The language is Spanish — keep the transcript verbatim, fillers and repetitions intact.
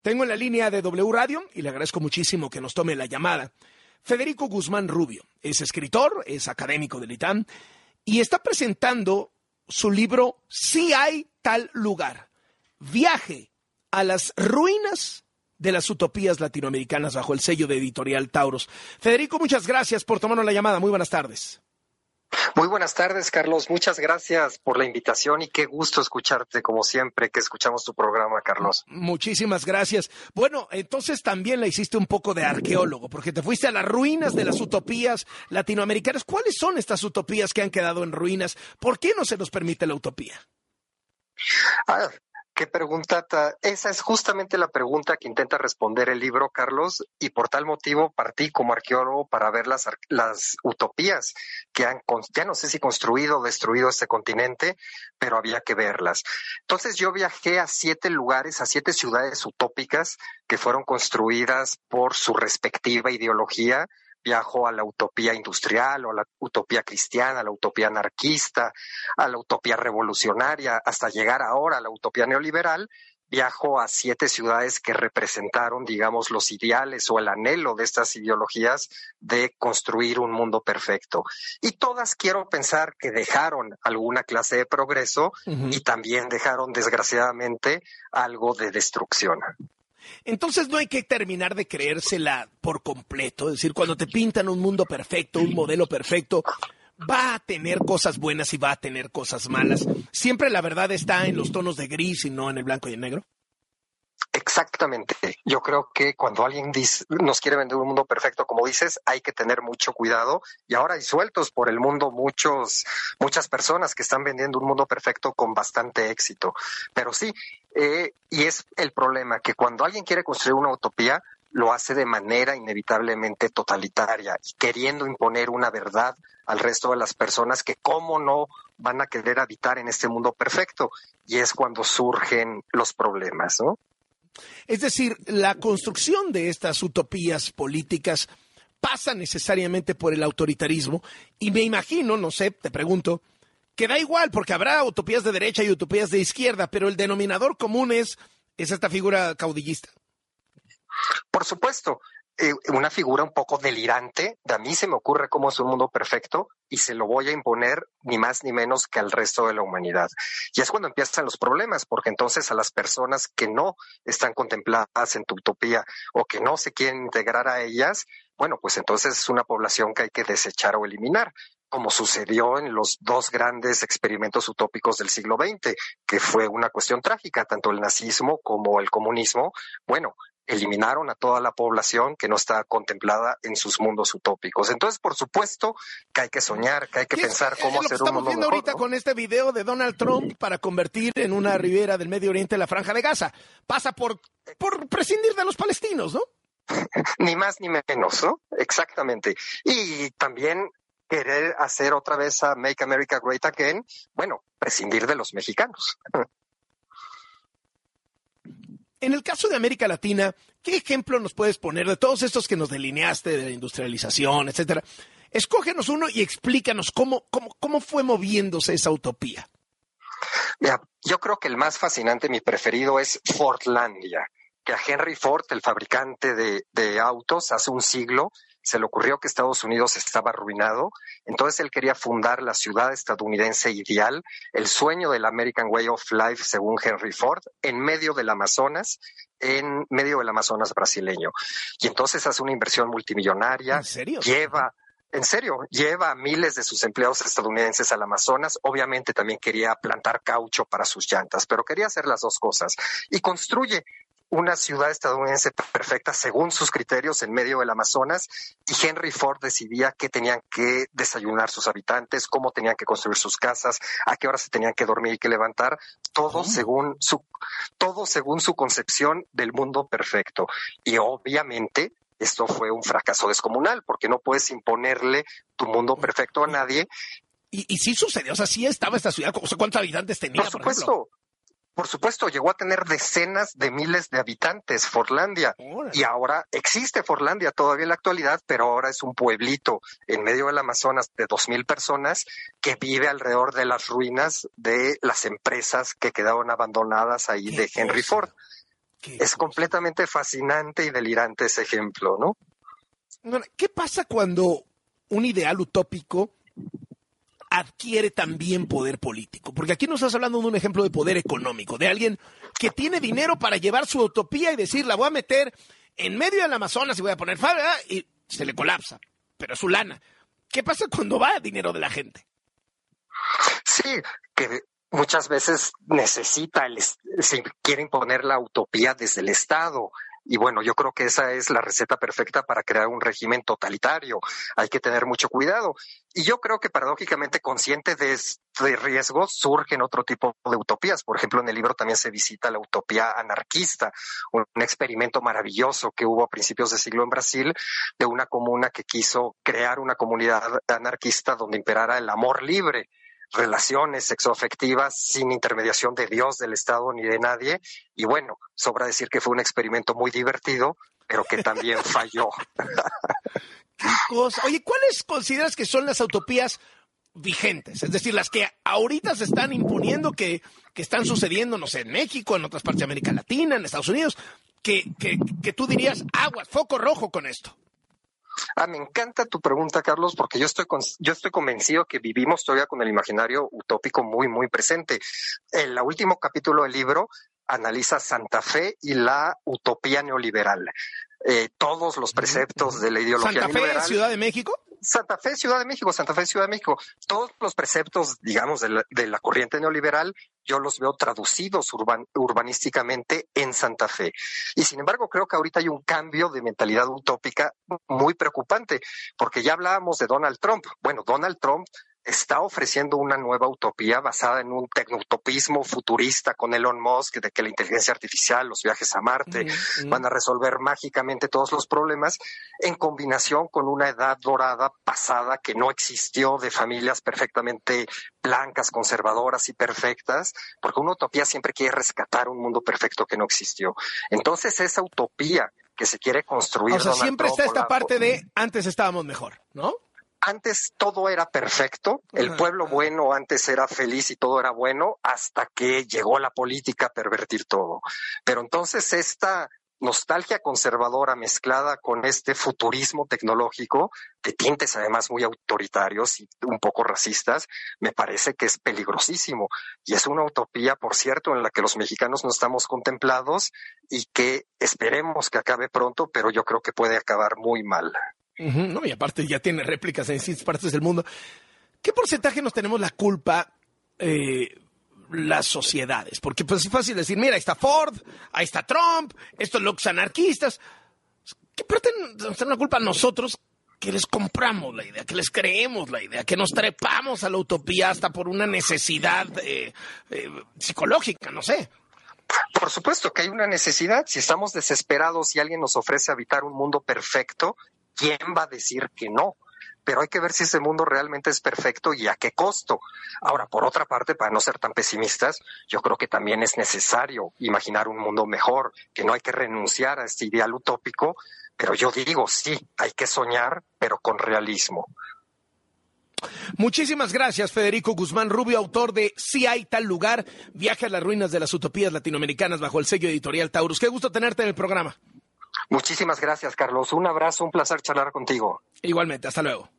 Tengo en la línea de W Radio, y le agradezco muchísimo que nos tome la llamada, Federico Guzmán Rubio. Es escritor, es académico del ITAM, y está presentando su libro Sí hay tal lugar. Viaje a las ruinas de las utopías latinoamericanas bajo el sello de Editorial Tauros. Federico, muchas gracias por tomarnos la llamada. Muy buenas tardes. Muy buenas tardes, Carlos. Muchas gracias por la invitación y qué gusto escucharte, como siempre, que escuchamos tu programa, Carlos. Muchísimas gracias. Bueno, entonces también la hiciste un poco de arqueólogo, porque te fuiste a las ruinas de las utopías latinoamericanas. ¿Cuáles son estas utopías que han quedado en ruinas? ¿Por qué no se nos permite la utopía? Ah, qué pregunta. Ta... Esa es justamente la pregunta que intenta responder el libro, Carlos, y por tal motivo partí como arqueólogo para ver las, las utopías que han, ya no sé si construido o destruido este continente, pero había que verlas. Entonces yo viajé a siete lugares, a siete ciudades utópicas que fueron construidas por su respectiva ideología. Viajo a la utopía industrial, o a la utopía cristiana, a la utopía anarquista, a la utopía revolucionaria, hasta llegar ahora a la utopía neoliberal. Viajo a siete ciudades que representaron, digamos, los ideales o el anhelo de estas ideologías de construir un mundo perfecto. Y todas quiero pensar que dejaron alguna clase de progreso uh-huh. y también dejaron, desgraciadamente, algo de destrucción. Entonces no hay que terminar de creérsela por completo, es decir, cuando te pintan un mundo perfecto, un modelo perfecto, va a tener cosas buenas y va a tener cosas malas. ¿Siempre la verdad está en los tonos de gris y no en el blanco y el negro? Exactamente. Yo creo que cuando alguien dice, nos quiere vender un mundo perfecto, como dices, hay que tener mucho cuidado. Y ahora hay sueltos por el mundo muchos, muchas personas que están vendiendo un mundo perfecto con bastante éxito. Pero sí, eh, y es el problema, que cuando alguien quiere construir una utopía, lo hace de manera inevitablemente totalitaria, queriendo imponer una verdad al resto de las personas que cómo no van a querer habitar en este mundo perfecto. Y es cuando surgen los problemas, ¿no? Es decir, la construcción de estas utopías políticas pasa necesariamente por el autoritarismo y me imagino, no sé, te pregunto, que da igual porque habrá utopías de derecha y utopías de izquierda, pero el denominador común es, es esta figura caudillista. Por supuesto, eh, una figura un poco delirante. De a mí se me ocurre cómo es un mundo perfecto y se lo voy a imponer ni más ni menos que al resto de la humanidad. Y es cuando empiezan los problemas, porque entonces a las personas que no están contempladas en tu utopía o que no se quieren integrar a ellas, bueno, pues entonces es una población que hay que desechar o eliminar, como sucedió en los dos grandes experimentos utópicos del siglo veinte, que fue una cuestión trágica, tanto el nazismo como el comunismo. Bueno, eliminaron a toda la población que no está contemplada en sus mundos utópicos. Entonces, por supuesto que hay que soñar, que hay que pensar cómo hacer un mundo mejor. Estamos viendo ahorita, ¿no?, con este video de Donald Trump para convertir en una ribera del Medio Oriente la Franja de Gaza. Pasa por, por prescindir de los palestinos, ¿no? Ni más ni menos, ¿no? Exactamente. Y también querer hacer otra vez a Make America Great Again, bueno, prescindir de los mexicanos. En el caso de América Latina, ¿qué ejemplo nos puedes poner de todos estos que nos delineaste, de la industrialización, etcétera? Escógenos uno y explícanos cómo, cómo, cómo fue moviéndose esa utopía. Mira, yo creo que el más fascinante, mi preferido, es Fordlandia, que a Henry Ford, el fabricante de, de autos, hace un siglo se le ocurrió que Estados Unidos estaba arruinado, entonces él quería fundar la ciudad estadounidense ideal, el sueño del American Way of Life, según Henry Ford, en medio del Amazonas, en medio del Amazonas brasileño. Y entonces hace una inversión multimillonaria. ¿En serio? Lleva, en serio, lleva a miles de sus empleados estadounidenses al Amazonas. Obviamente también quería plantar caucho para sus llantas, pero quería hacer las dos cosas. Y construye una ciudad estadounidense perfecta según sus criterios en medio del Amazonas, y Henry Ford decidía qué tenían que desayunar sus habitantes, cómo tenían que construir sus casas, a qué hora se tenían que dormir y que levantar, todo ¿Cómo? según su todo según su concepción del mundo perfecto. Y obviamente esto fue un fracaso descomunal, porque no puedes imponerle tu mundo perfecto a nadie. Y, y sí sucedió, o sea, sí estaba esta ciudad, o sea, ¿cuántos habitantes tenía? Por supuesto. Por Por supuesto, llegó a tener decenas de miles de habitantes, Fordlandia. ¡Órale! Y ahora existe Fordlandia todavía en la actualidad, pero ahora es un pueblito en medio del Amazonas de dos mil personas que vive alrededor de las ruinas de las empresas que quedaron abandonadas ahí de Henry Ford. Qué es cosa. Completamente fascinante y delirante ese ejemplo, ¿no? Bueno, ¿qué pasa cuando un ideal utópico adquiere también poder político? Porque aquí nos estás hablando de un ejemplo de poder económico, de alguien que tiene dinero para llevar su utopía y decir, la voy a meter en medio del Amazonas y voy a poner fábrica, y se le colapsa, pero es su lana. ¿Qué pasa cuando va el dinero de la gente? Sí, que muchas veces necesita, el, se quiere imponer la utopía desde el Estado. Y bueno, yo creo que esa es la receta perfecta para crear un régimen totalitario. Hay que tener mucho cuidado. Y yo creo que paradójicamente, consciente de este riesgo, surgen otro tipo de utopías. Por ejemplo, en el libro también se visita la utopía anarquista, un experimento maravilloso que hubo a principios de siglo en Brasil, de una comuna que quiso crear una comunidad anarquista donde imperara el amor libre, relaciones sexoafectivas sin intermediación de Dios, del Estado ni de nadie. Y bueno, sobra decir que fue un experimento muy divertido, pero que también falló. ¿Qué cosa? Oye, ¿cuáles consideras que son las utopías vigentes? Es decir, las que ahorita se están imponiendo, que, que están sucediendo, no sé, en México, en otras partes de América Latina, en Estados Unidos, que, que, que tú dirías, aguas, foco rojo con esto. Ah, me encanta tu pregunta, Carlos, porque yo estoy con, yo estoy convencido que vivimos todavía con el imaginario utópico muy, muy presente. El último capítulo del libro analiza Santa Fe y la utopía neoliberal. Eh, todos los preceptos de la ideología ¿Santa Fe, liberal. Ciudad de México? Santa Fe, Ciudad de México, Santa Fe, Ciudad de México. Todos los preceptos, digamos, de la, de la corriente neoliberal, yo los veo traducidos urban, urbanísticamente en Santa Fe. Y sin embargo, creo que ahorita hay un cambio de mentalidad utópica muy preocupante, porque ya hablábamos de Donald Trump. Bueno, Donald Trump está ofreciendo una nueva utopía basada en un tecnoutopismo futurista con Elon Musk, de que la inteligencia artificial, los viajes a Marte, mm-hmm. van a resolver mágicamente todos los problemas, en combinación con una edad dorada pasada que no existió, de familias perfectamente blancas, conservadoras y perfectas, porque una utopía siempre quiere rescatar un mundo perfecto que no existió. Entonces, esa utopía que se quiere construir... O sea, Donald siempre Trump, está esta la... parte de antes estábamos mejor, ¿no? Antes todo era perfecto, el pueblo bueno antes era feliz y todo era bueno, hasta que llegó la política a pervertir todo. Pero entonces esta nostalgia conservadora mezclada con este futurismo tecnológico, de tintes además muy autoritarios y un poco racistas, me parece que es peligrosísimo. Y es una utopía, por cierto, en la que los mexicanos no estamos contemplados y que esperemos que acabe pronto, pero yo creo que puede acabar muy mal. Uh-huh, no, y aparte ya tiene réplicas en distintas partes del mundo. ¿Qué porcentaje nos tenemos la culpa eh, las sociedades? Porque pues es fácil decir, mira, ahí está Ford, ahí está Trump, estos locos anarquistas. ¿Qué parte nos tenemos la culpa nosotros que les compramos la idea, que les creemos la idea, que nos trepamos a la utopía hasta por una necesidad eh, eh, psicológica, no sé? Por supuesto que hay una necesidad. Si estamos desesperados y alguien nos ofrece habitar un mundo perfecto, ¿quién va a decir que no? Pero hay que ver si ese mundo realmente es perfecto y a qué costo. Ahora, por otra parte, para no ser tan pesimistas, yo creo que también es necesario imaginar un mundo mejor, que no hay que renunciar a este ideal utópico, pero yo digo, sí, hay que soñar, pero con realismo. Muchísimas gracias, Federico Guzmán Rubio, autor de Si hay tal lugar, viaje a las ruinas de las utopías latinoamericanas bajo el sello editorial Taurus. Qué gusto tenerte en el programa. Muchísimas gracias, Carlos. Un abrazo, un placer charlar contigo. Igualmente, hasta luego.